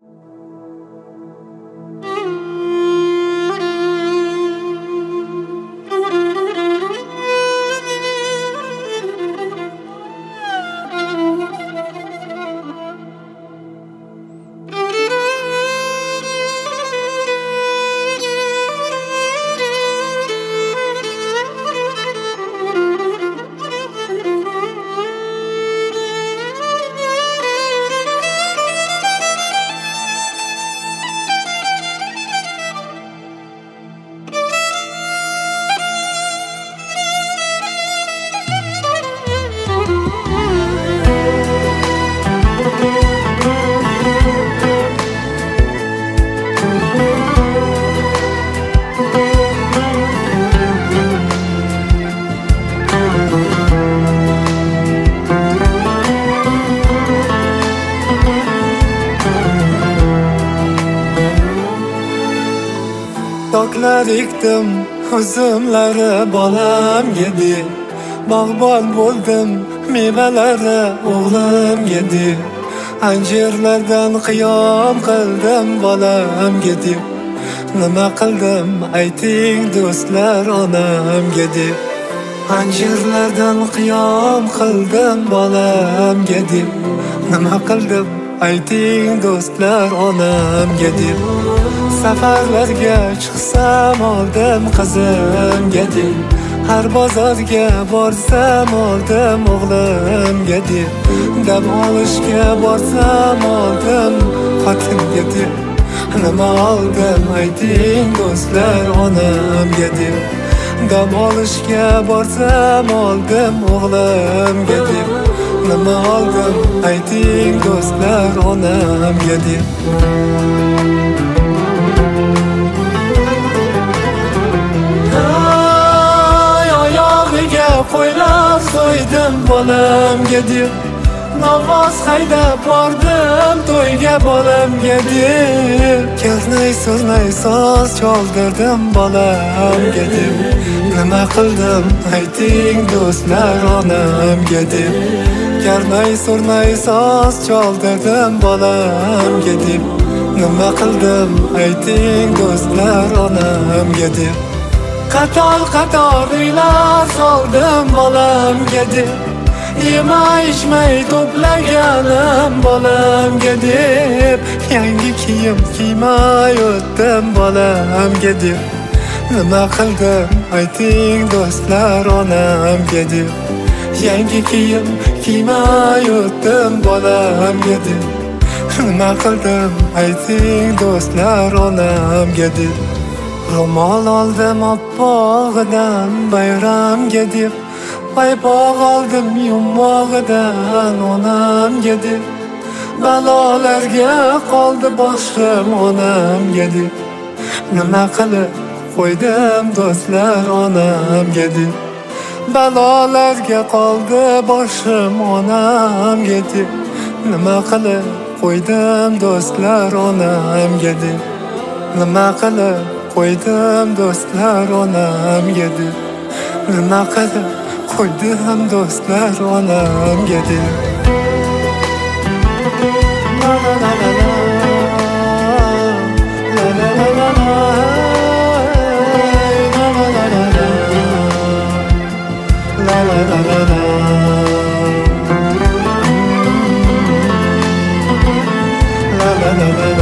Toklar ekdim, uzumlari bolam yedi. Bog'bon bo'ldim, mevalari o'g'lim yedi. Anjirlardan qiyom qildim, bolam yedi. Nima qildim, ayting do'stlar, onam yedi. Anjirlardan qiyom qildim, bolam yedi. Nima qildim, ayting do'stlar, onam yedi. Safarlarga chiqsam oldim qizimga deb, har bozorga borsam oldim o'g'limga deb, dam olishga borsam oldim xotinga deb. Nima oldim ayting do'stlar, onamga deb, dam olishga borsam oldim o'g'limga deb. Nima oldim ayting do'stlar, onamga deb. Qo'ylar so'ydim bolamga deb, namoz haydab bordim to'yga bolamga deb. Karnay surnay soz chaldirdim bolamga deb. Nima qildim ayting do'stlar, onamga deb. Karnay surnay soz chaldirdim bolamga deb. Nima qildim ayting do'stlar, onamga deb. Qator uylar soldim bolamga deb, yemay ichmay to'plaganim bolamga deb. Yangi kiyim kiymay o'tdim bolamga deb. Nima qildim ayting do'stlar, onamga deb. Yangi kiyim kiymay o'tdim bolamga deb. Nima qildim ayting do'stlar, onamga deb. Ro'mol oldim oppog'idan bayramga deb, paypoq oldim yumog'idan onamga deb. Balolarga qoldi boshim onamga deb. Nima qilib qo'ydim do'stlar, onamga deb. Balolarga qoldi boshim onamga deb. Nima qilib qo'ydim do'stlar, onamga deb. Nima qilib qo'ydim do'stlar, onamga deb. Nima qilib qo'ydim do'stlar, onamga deb. La la la la la, la la la la la, la la la la la, la la la la la, la la la la la.